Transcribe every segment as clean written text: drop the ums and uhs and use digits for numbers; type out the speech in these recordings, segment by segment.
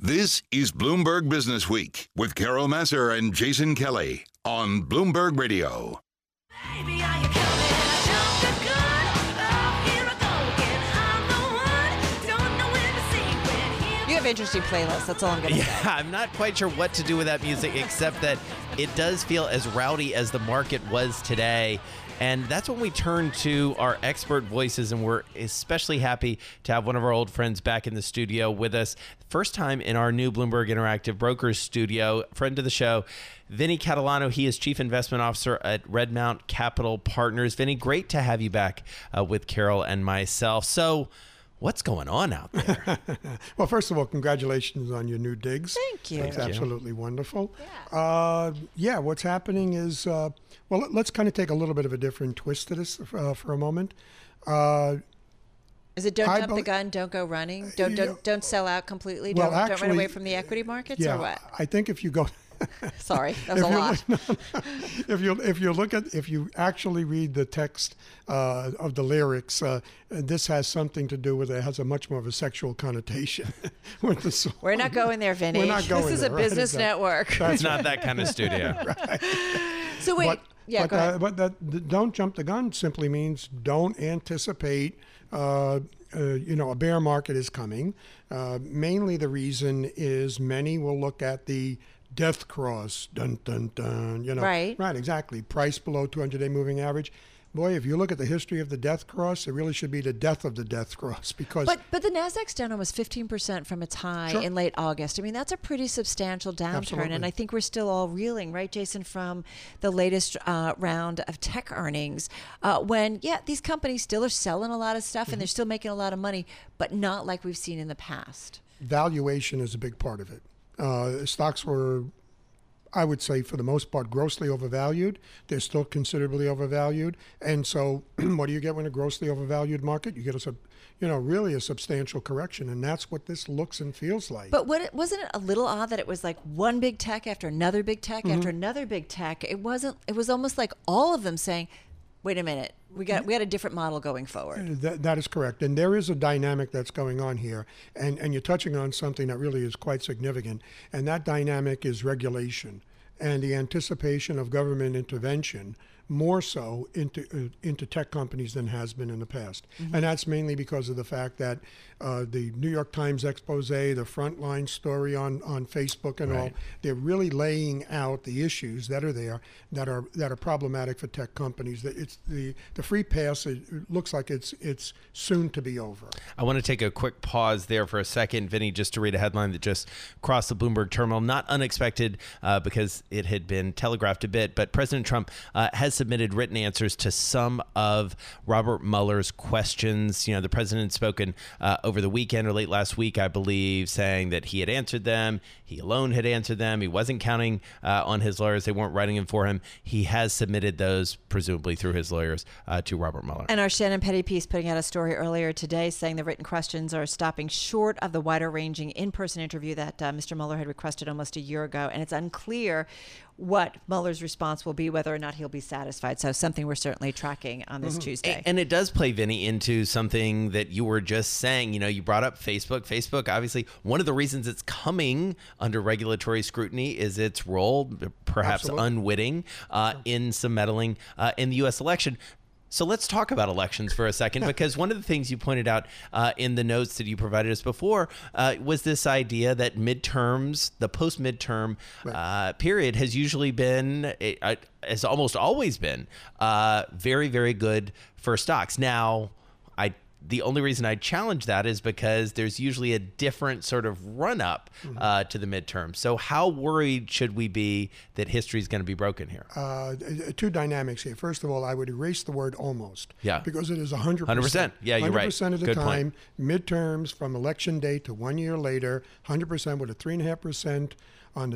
This is Bloomberg Business Week with Carol Massar and Jason Kelly on Bloomberg Radio. Baby, are you coming? I jumped the gun. Oh, here I go again. I'm the one. Don't know when to see when. You have interesting playlists. That's all I'm going to say. Yeah, I'm not quite sure what to do with that music, except that it does feel as rowdy as the market was today. And that's when we turn to our expert voices, and we're especially happy to have one of our old friends back in the studio with us. First time in our new Bloomberg Interactive Brokers studio, friend of the show, Vinny Catalano. He is Chief Investment Officer at Redmount Capital Partners. Vinny, great to have you back with Carol and myself. So what's going on out there? Well, first of all, congratulations on your new digs. Thank you. It's absolutely wonderful. Yeah. What's happening is, well, let's kind of take a little bit of a different twist to this for a moment. Is it don't jump the gun, don't go running, don't sell out completely, Well, don't run away actually, from the equity markets, Yeah, or what? I think if you go... Sorry, that was a lot. If you actually read the text of the lyrics, this has something to do with it. Has a much more of a sexual connotation with the song. We're not going there, Vinny. We're not going This is there, a right, business exactly. network. It's not that kind of studio. So wait, go ahead. But that don't jump the gun simply means don't anticipate. A bear market is coming. Mainly the reason is many will look at the death cross, dun, dun, dun, Right. Right, exactly. Price below 200-day moving average. Boy, if you look at the history of the death cross, it really should be the death of the death cross because... But the Nasdaq's down almost 15% from its high Sure. in late August. I mean, that's a pretty substantial downturn, Absolutely. and I think we're still all reeling, right, Jason, from the latest round of tech earnings. These companies still are selling a lot of stuff and they're still making a lot of money, but not like we've seen in the past. Valuation is a big part of it. Stocks were, I would say, for the most part, grossly overvalued. They're still considerably overvalued. And so what do you get when a grossly overvalued market? You get really a substantial correction. And that's what this looks and feels like. But wasn't it a little odd that it was like one big tech after another big tech after another big tech? It was almost like all of them saying, wait a minute, we got a different model going forward. That is correct. And there is a dynamic that's going on here. And you're touching on something that really is quite significant. And that dynamic is regulation and the anticipation of government intervention more so into tech companies than has been in the past. And that's mainly because of the fact that the New York Times expose, the frontline story on Facebook and all, they're really laying out the issues that are there that are problematic for tech companies. That it's the free pass, it looks like it's soon to be over. I want to take a quick pause there for a second, Vinny, just to read a headline that just crossed the Bloomberg terminal. Not unexpected because it had been telegraphed a bit, but President Trump has submitted written answers to some of Robert Mueller's questions. The president had spoken over the weekend or late last week, I believe, saying that he had answered them. He alone had answered them. He wasn't counting on his lawyers. They weren't writing them for him. He has submitted those, presumably through his lawyers, to Robert Mueller. And our Shannon Petty piece putting out a story earlier today saying the written questions are stopping short of the wider-ranging in-person interview that Mr. Mueller had requested almost a year ago. And it's unclear what Mueller's response will be, whether or not he'll be satisfied. So something we're certainly tracking on this Tuesday. And it does play, Vinny, into something that you were just saying. You brought up Facebook. Facebook, obviously, one of the reasons it's coming under regulatory scrutiny is its role, perhaps Absolutely. unwitting, in some meddling in the U.S. election. So let's talk about elections for a second, because one of the things you pointed out in the notes that you provided us before was this idea that midterms, the post-midterm period has usually been, has almost always been very, very good for stocks. Now, the only reason I challenge that is because there's usually a different sort of run-up to the midterm. So how worried should we be that history is going to be broken here? Two dynamics here. First of all, I would erase the word almost. Yeah. Because it is 100%. 100%. Yeah, you're right. 100% of the Good time, point. midterms from election day to 1 year later, 100% with a 3.5% on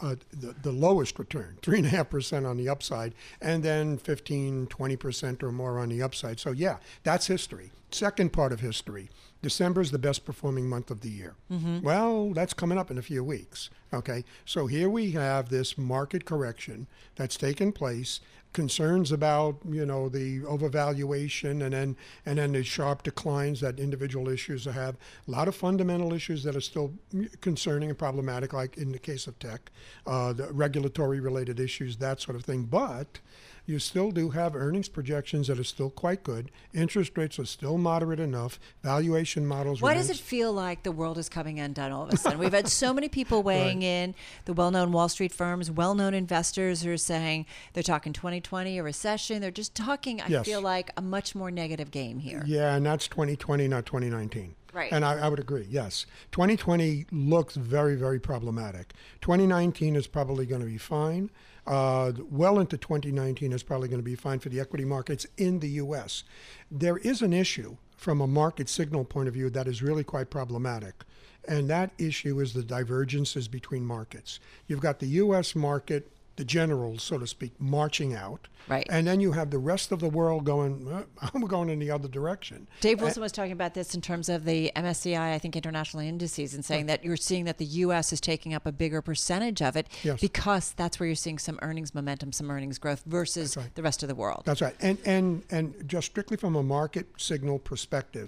the lowest return, 3.5% on the upside, and then 15, 20% or more on the upside. So yeah, that's history. Second part of history, December is the best performing month of the year. Well, that's coming up in a few weeks. Okay, so here we have this market correction that's taken place concerns about the overvaluation and then the sharp declines that individual issues have. A lot of fundamental issues that are still concerning and problematic, like in the case of tech, the regulatory related issues, that sort of thing. But you still do have earnings projections that are still quite good. Interest rates are still moderate enough. Valuation models. Why does it feel like the world is coming undone all of a sudden? We've had so many people weighing in, the well-known Wall Street firms, well-known investors who are saying they're talking 2020, a recession. They're just talking, I feel like, a much more negative game here. Yeah, and that's 2020, not 2019. Right. And I would agree, yes. 2020 looks very, very problematic. 2019 is probably going to be fine. Well into 2019 is probably going to be fine for the equity markets in the U.S. There is an issue from a market signal point of view that is really quite problematic. And that issue is the divergences between markets. You've got the U.S. market, the generals, so to speak, marching out. Right. And then you have the rest of the world going, I'm going in the other direction. Dave Wilson was talking about this in terms of the MSCI, I think, international indices, and saying that you're seeing that the U.S. is taking up a bigger percentage of it because that's where you're seeing some earnings momentum, some earnings growth versus the rest of the world. That's right. And just strictly from a market signal perspective,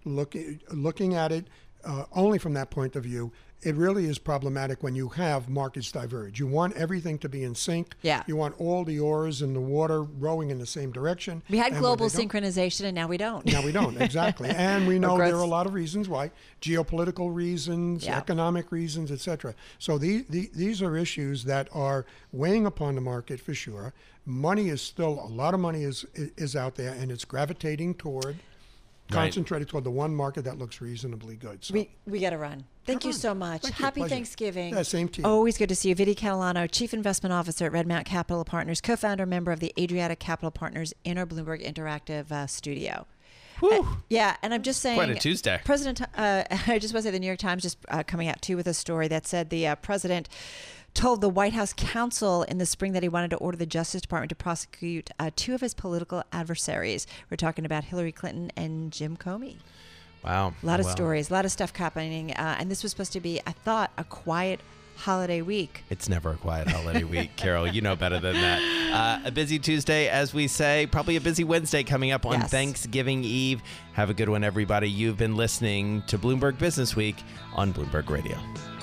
looking at it only from that point of view, it really is problematic when you have markets diverge. You want everything to be in sync. Yeah. You want all the oars in the water rowing in the same direction. We had global synchronization, and now we don't. Now we don't, exactly. And we know there are a lot of reasons why. Geopolitical reasons, economic reasons, etc. So these are issues that are weighing upon the market for sure. Money is still, a lot of money is out there, and it's gravitating toward, concentrated toward the one market that looks reasonably good. So. We got to run. Thank you so much. Happy Pleasure. Thanksgiving. Yeah, same to you. Always good to see you. Vidi Catalano, Chief Investment Officer at Redmount Capital Partners, co-founder, member of the Adriatic Capital Partners Inner Bloomberg Interactive Studio. Yeah, and I'm just saying. Quite a Tuesday. President, I just want to say the New York Times just coming out too with a story that said the president told the White House counsel in the spring that he wanted to order the Justice Department to prosecute two of his political adversaries. We're talking about Hillary Clinton and Jim Comey. Wow. A lot of stories, a lot of stuff happening. And this was supposed to be, I thought, a quiet holiday week. It's never a quiet holiday week, Carol. You know better than that. A busy Tuesday, as we say. Probably a busy Wednesday coming up on Thanksgiving Eve. Have a good one, everybody. You've been listening to Bloomberg Business Week on Bloomberg Radio.